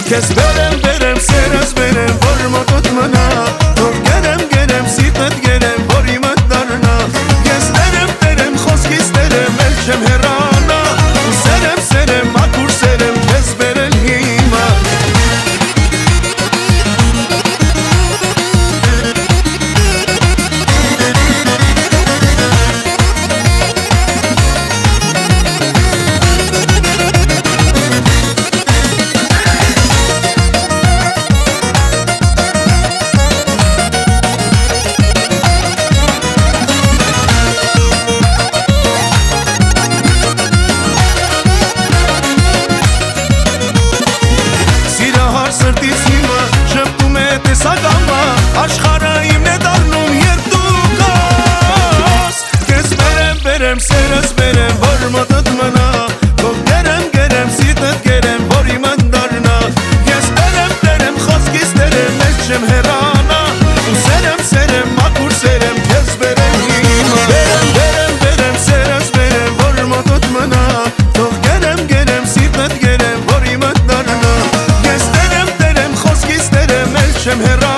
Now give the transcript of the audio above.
کس برم سرز برم ورماتت منا تو گرم سیپت گرم وریمت درنا کس درم خوزگیز درم الچم هرانا سرم مکور سرم کس برل هیما Աշխարհայիմ է դառնում երբ դու կաս Կես բերեմ սերս բերեմ որ մոտդ մնա Թող գերեմ սիտդ գերեմ որ իմդ դառնա Կես բերեմ խոսքիս դերեմ ես չեմ հեռանա ու սերեմ մաքուր սերեմ կես բերեմ հիմա Բերեմ սերս բերեմ որ մոտդ մնա Թող գերեմ սիտդ գերեմ որ իմդ դառնա Կես բերեմ խոսքիս դերեմ ես չեմ հեռանա